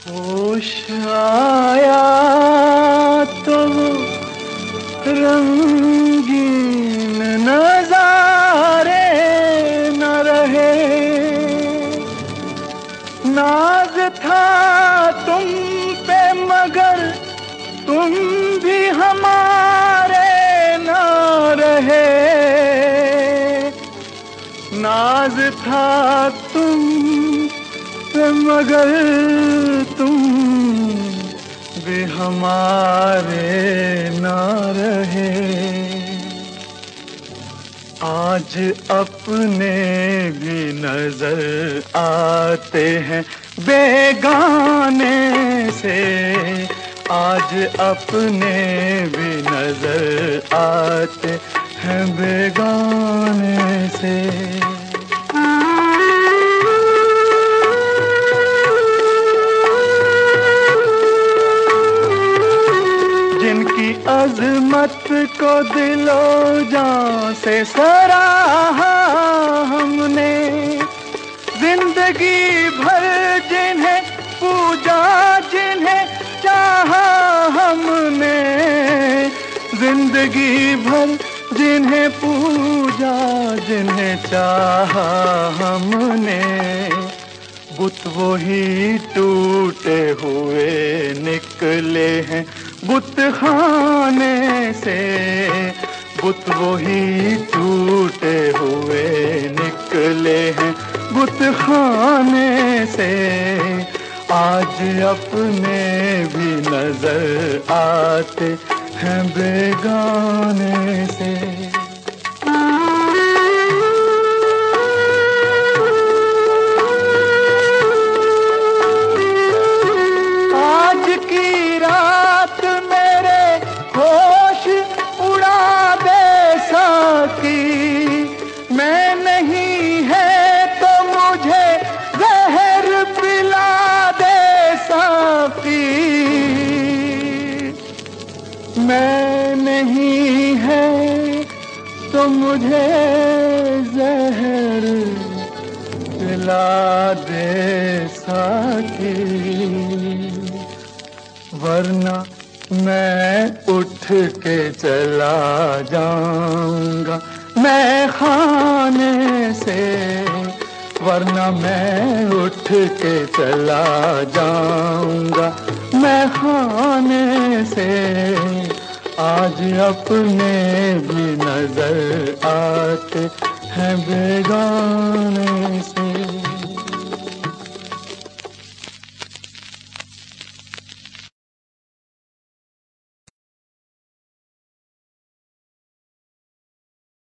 होश आया तो रंगीन नजारे न रहे। नाज था तुम पे मगर तुम भी हमारे न रहे। नाज था तुम पे मगर तुम भी हमारे न रहे। आज अपने भी नजर आते हैं बेगाने से। आज अपने भी नजर आते हैं बेगाने से। जिनकी अजमत को दिलो जान से सराहा हमने, जिंदगी भर जिन्हें पूजा जिन्हें चाहा हमने, जिंदगी भर जिन्हें पूजा जिन्हें चाहा हमने। बुत वही टूटे हुए निकले हैं बुत खाने से। बुत वही टूटे हुए निकले हैं बुत खाने से। आज अपने भी नजर आते हैं बेगाने से। आज की रात मेरे होश उड़ा दे साकी। मैं नहीं है तो मुझे जहर पिला दे साकी। मैं नहीं है तो मुझे जहर पिला दे साकी। वरना मैं उठ के चला जाऊंगा मैं खाने से। वरना मैं उठ के चला जाऊंगा मैं खाने से। आज अपने भी नजर आते हैं बेगाने।